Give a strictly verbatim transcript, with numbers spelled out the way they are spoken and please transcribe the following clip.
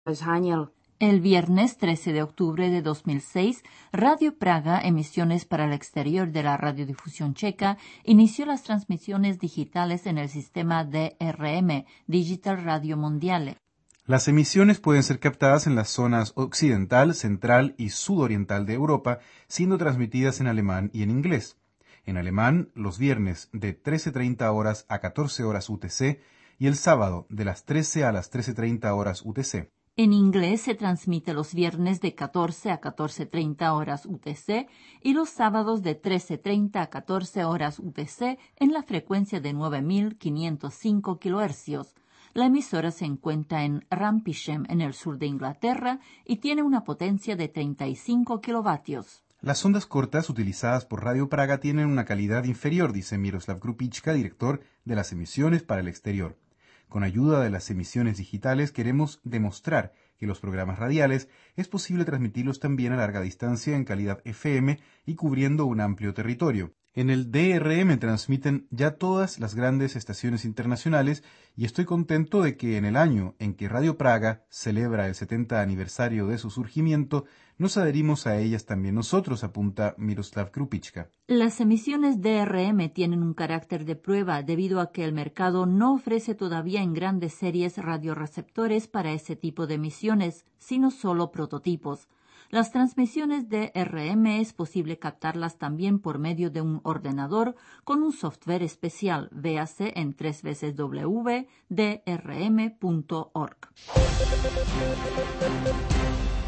El viernes trece de octubre de dos mil seis, Radio Praga, emisiones para el exterior de la radiodifusión checa, inició las transmisiones digitales en el sistema D R M, Digital Radio Mondiale. Las emisiones pueden ser captadas en las zonas occidental, central y sudoriental de Europa, siendo transmitidas en alemán y en inglés. En alemán, los viernes de trece treinta horas a catorce horas U T C y el sábado de las trece a las trece treinta horas U T C. En inglés se transmite los viernes de catorce a catorce treinta horas U T C y los sábados de trece treinta a catorce horas U T C en la frecuencia de nueve mil quinientos cinco kilohercios. La emisora se encuentra en Rampisham, en el sur de Inglaterra, y tiene una potencia de treinta y cinco kilovatios. Las ondas cortas utilizadas por Radio Praga tienen una calidad inferior, dice Miroslav Krupička, director de las emisiones para el exterior. Con ayuda de las emisiones digitales queremos demostrar que los programas radiales es posible transmitirlos también a larga distancia en calidad F M y cubriendo un amplio territorio. En el D R M transmiten ya todas las grandes estaciones internacionales y estoy contento de que en el año en que Radio Praga celebra el setenta aniversario de su surgimiento, nos adherimos a ellas también nosotros, apunta Miroslav Krupička. Las emisiones D R M tienen un carácter de prueba debido a que el mercado no ofrece todavía en grandes series radioreceptores para ese tipo de emisiones, sino solo prototipos. Las transmisiones D R M es posible captarlas también por medio de un ordenador con un software especial, véase en doble u doble u doble u punto d r m punto org.